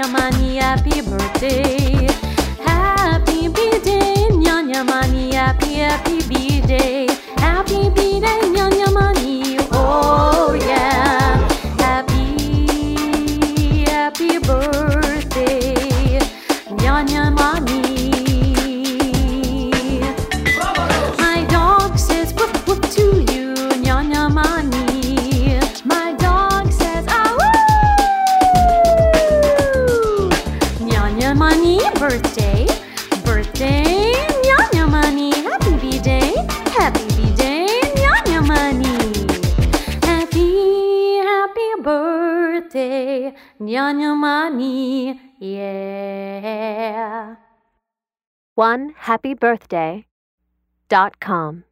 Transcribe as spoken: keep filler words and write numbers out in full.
Nyanya Mani, happy birthday. Happy B-Day, Nyanya Mani, happy, happy B-Day. Happy B-Day, Nyanya Mani, oh yeah. Happy, happy birthday, Nyanya Mani. My dog says whoop whoop to you, Nyanya Mani. My dog says ah woo. Nyanya Mani, birthday, birthday, Nyanya Mani. Happy B-Day, happy B-Day, Nyanya Mani. Happy, happy birthday, Nyanya Mani, yeah. one happy birthday dot com